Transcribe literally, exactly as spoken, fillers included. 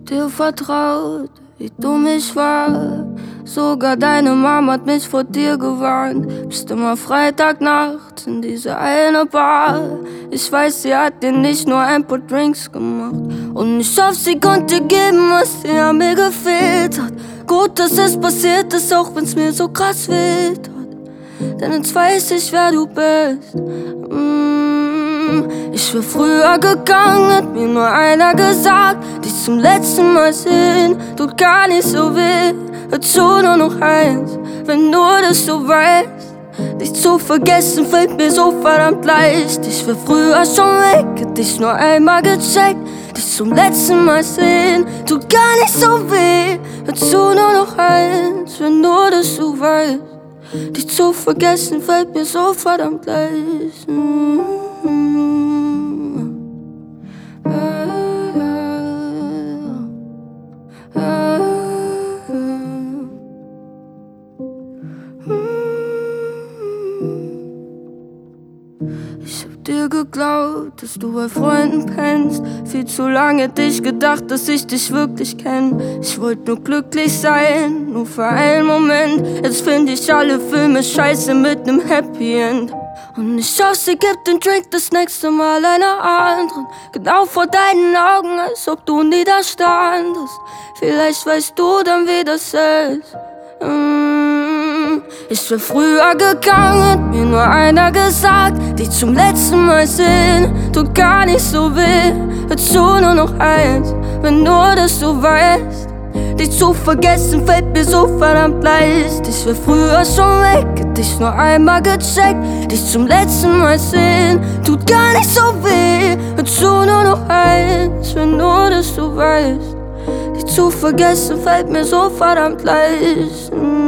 dir vertraut, wie du mich war. Sogar deine Mama hat mich vor dir gewarnt. Bist immer Freitagnacht in dieser eine Bar. Ich weiß, sie hat dir nicht nur ein paar Drinks gemacht. Und ich hoffe, sie konnte dir geben, was dir an mir gefehlt hat. Gut, dass es passiert ist, auch wenn's mir so krass weht hat. Denn jetzt weiß ich, wer du bist. mm. Ich wär früher gegangen, hat mir nur einer gesagt. Dich zum letzten Mal sehen, tut gar nicht so weh. Hör zu, nur noch eins, wenn nur das du weißt. Dich zu vergessen fällt mir so verdammt leicht. Ich wär früher schon weg, hätt dich nur einmal gecheckt. Dich zum letzten Mal sehen, tut gar nicht so weh. Hör zu, nur noch eins, wenn nur das du weißt. Dich zu vergessen fällt mir so verdammt leicht. mm-hmm. Ich hab dir geglaubt, dass du bei Freunden pennst. Viel zu lange hätte ich gedacht, dass ich dich wirklich kenn. Ich wollte nur glücklich sein, nur für einen Moment. Jetzt find ich alle Filme scheiße mit nem Happy End. Und ich hoffe, sie gibt den Drink das nächste Mal einer anderen. Genau vor deinen Augen, als ob du nie da standest. Vielleicht weißt du dann, wie das ist. mm. Ich wär früher gegangen, hat mir nur einer gesagt. Dich zum letzten Mal sehen, tut gar nicht so weh. Hör zu, nur noch eins, wenn nur das du weißt. Dich zu vergessen fällt mir so verdammt leicht. Ich wär früher schon weg, hätt dich nur einmal gecheckt. Dich zum letzten Mal sehen, tut gar nicht so weh. Hör zu, nur noch eins, wenn nur das du weißt. Dich zu vergessen fällt mir so verdammt leicht. mm.